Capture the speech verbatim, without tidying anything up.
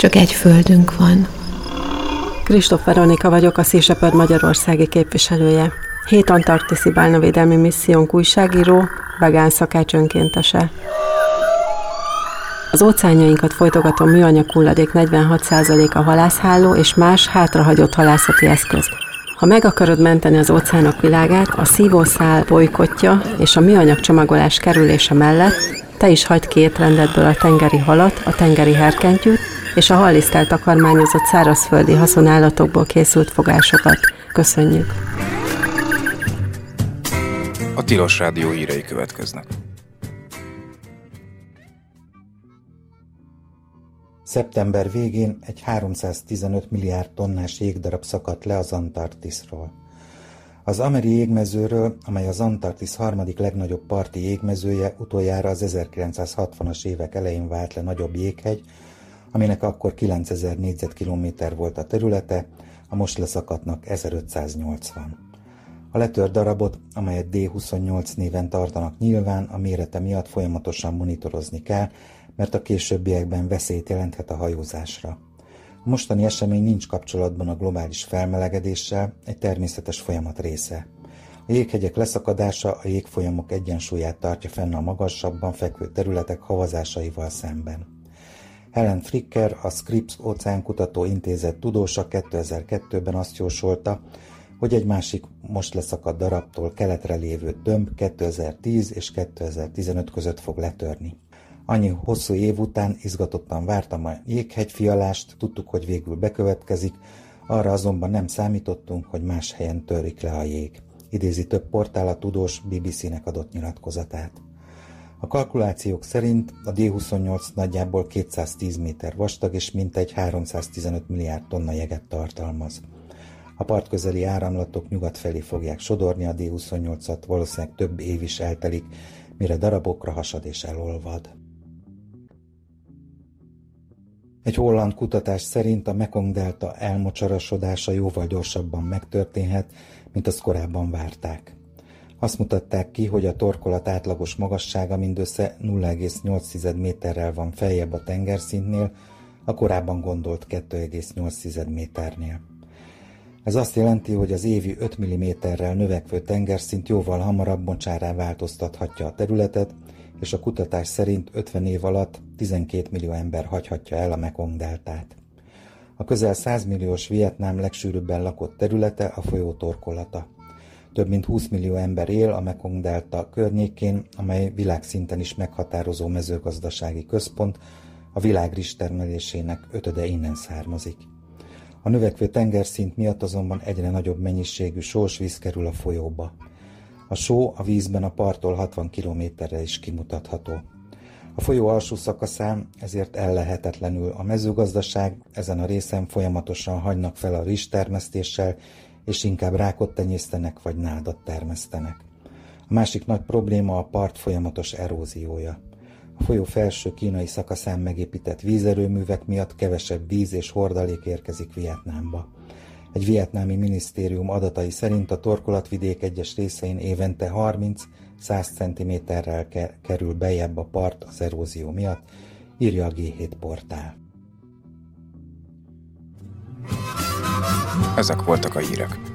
Csak egy földünk van. Kristóf Veronika vagyok, a Sea Shepherd magyarországi képviselője. Hét antarktiszi bálnavédelmi missziónk újságíró, vegán szakács önkéntese. Az óceánjainkat folytogató műanyag hulladék negyvenhat százaléka halászháló és más hátrahagyott halászati eszköz. Ha meg akarod menteni az óceánok világát, a szívószál bolykottja és a műanyag csomagolás kerülése mellett te is hagyd ki étrendedből a tengeri halat, a tengeri herkentyűt és a hallisztelt takarmányozott szárazföldi haszonállatokból készült fogásokat. Köszönjük! A Tilos Rádió hírei következnek. Szeptember végén egy háromszáztizenöt milliárd tonnás jégdarab szakadt le az Antarktiszról. Az amerikai jégmezőről, amely az Antarktisz harmadik legnagyobb parti jégmezője, utoljára az ezerkilencszázhatvanas évek elején vált le nagyobb jéghegy, aminek akkor kilencezer négyzetkilométer volt a területe, a most leszakadtnak ezerötszáznyolcvan. A letört darabot, amelyet dé huszonnyolc néven tartanak nyilván, a mérete miatt folyamatosan monitorozni kell, mert a későbbiekben veszélyt jelenthet a hajózásra. A mostani esemény nincs kapcsolatban a globális felmelegedéssel, egy természetes folyamat része. A jéghegyek leszakadása a jégfolyamok egyensúlyát tartja fenn a magasabban fekvő területek havazásaival szemben. Helen Fricker, a Scripps Óceánkutató Intézet tudósa kétezer-kettőben azt jósolta, hogy egy másik most leszakadt darabtól keletre lévő tömb kétezer-tíz és kétezer-tizenöt között fog letörni. Annyi hosszú év után izgatottan vártam a jéghegyfialást, tudtuk, hogy végül bekövetkezik, arra azonban nem számítottunk, hogy más helyen törik le a jég. Idézi több portál a tudós bé bé cé-nek adott nyilatkozatát. A kalkulációk szerint a dé huszonnyolc nagyjából kétszáztíz méter vastag és mintegy háromszáztizenöt milliárd tonna jeget tartalmaz. A partközeli áramlatok nyugat felé fogják sodorni a dé huszonnyolcat, valószínűleg több év is eltelik, mire darabokra hasad és elolvad. Egy holland kutatás szerint a Mekong-delta elmocsarasodása jóval gyorsabban megtörténhet, mint azt korábban várták. Azt mutatták ki, hogy a torkolat átlagos magassága mindössze nulla egész nyolc méterrel van feljebb a tengerszintnél, a korábban gondolt kettő egész nyolc méternél. Ez azt jelenti, hogy az évi öt milliméterrel növekvő tengerszint jóval hamarabb mocsárrá változtathatja a területet, és a kutatás szerint ötven év alatt tizenkét millió ember hagyhatja el a Mekong-deltát. A közel száz milliós Vietnám legsűrűbben lakott területe a folyó torkolata. Több mint húsz millió ember él a Mekong-delta környékén, amely világszinten is meghatározó mezőgazdasági központ, a világ rizstermelésének ötöde innen származik. A növekvő tengerszint miatt azonban egyre nagyobb mennyiségű sós víz kerül a folyóba. A só a vízben a parttól hatvan kilométerre is kimutatható. A folyó alsó szakaszán ezért ellehetetlenül a mezőgazdaság, ezen a részen folyamatosan hagynak fel a rizstermesztéssel, és inkább rákot tenyésztenek vagy nádat termesztenek. A másik nagy probléma a part folyamatos eróziója. A folyó felső kínai szakaszán megépített vízerőművek miatt kevesebb víz és hordalék érkezik Vietnámba. Egy vietnámi minisztérium adatai szerint a torkolatvidék egyes részein évente harminc-száz centiméterrel kerül bejebb a part az erózió miatt, írja a gé hét portál. Ezek voltak a hírek.